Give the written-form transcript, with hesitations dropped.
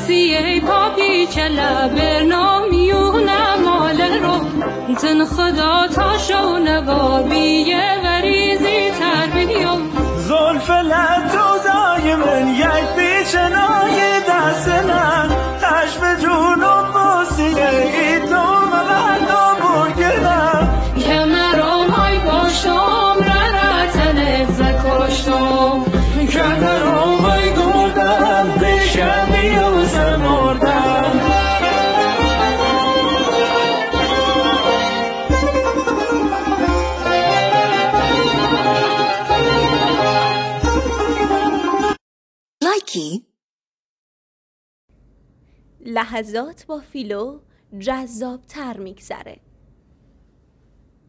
بوسی ای پاپی چلا برنامیونه مال رو تن خدا تا شو نقابی وریزی تربیو زلف لطو دای من یک بیچنای دستنن تشب جونم بوسی ای تو مردم برگرم که مرام های باشم رتن زکاشتم که مرام های گردم پیشم بیوزه مردم لایکی لحظات با فیلو جذاب تر میگذره.